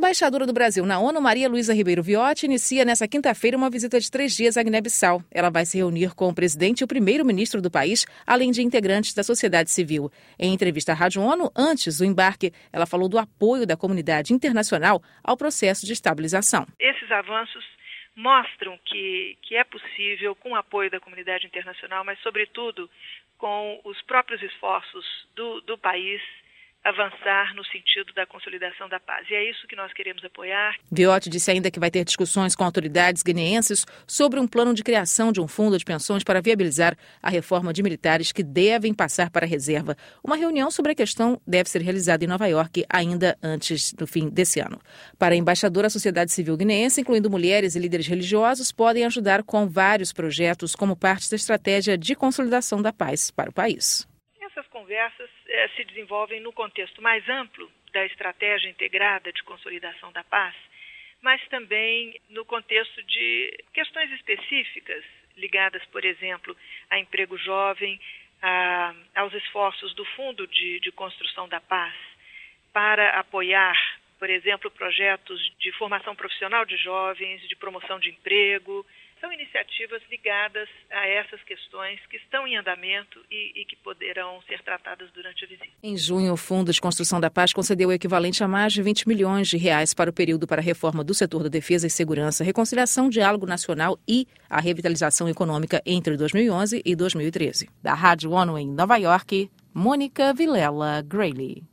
embaixadora do Brasil na ONU, Maria Luísa Ribeiro Viotti, inicia nesta quinta-feira uma visita de 3 dias à Guiné-Bissau. Ela vai se reunir com o presidente e o primeiro-ministro do país, além de integrantes da sociedade civil. Em entrevista à Rádio ONU, antes do embarque, ela falou do apoio da comunidade internacional ao processo de estabilização. Esses avanços mostram que é possível, com o apoio da comunidade internacional, mas, sobretudo, com os próprios esforços do país, avançar no sentido da consolidação da paz. E é isso que nós queremos apoiar. Viotti disse ainda que vai ter discussões com autoridades guineenses sobre um plano de criação de um fundo de pensões para viabilizar a reforma de militares que devem passar para a reserva. Uma reunião sobre a questão deve ser realizada em Nova York ainda antes do fim desse ano. Para a embaixadora, a sociedade civil guineense, incluindo mulheres e líderes religiosos, podem ajudar com vários projetos como parte da estratégia de consolidação da paz para o país. Essas conversas se desenvolvem no contexto mais amplo da estratégia integrada de consolidação da paz, mas também no contexto de questões específicas ligadas, por exemplo, a emprego jovem, aos esforços do Fundo de Construção da Paz para apoiar, por exemplo, projetos de formação profissional de jovens, de promoção de emprego. São iniciativas ligadas a essas questões que estão em andamento e que poderão ser tratadas durante a visita. Em junho, o Fundo de Construção da Paz concedeu o equivalente a mais de 20 milhões de reais para o período para a reforma do setor da defesa e segurança, reconciliação, diálogo nacional e a revitalização econômica entre 2011 e 2013. Da Rádio ONU em Nova York, Mônica Vilela Grayley.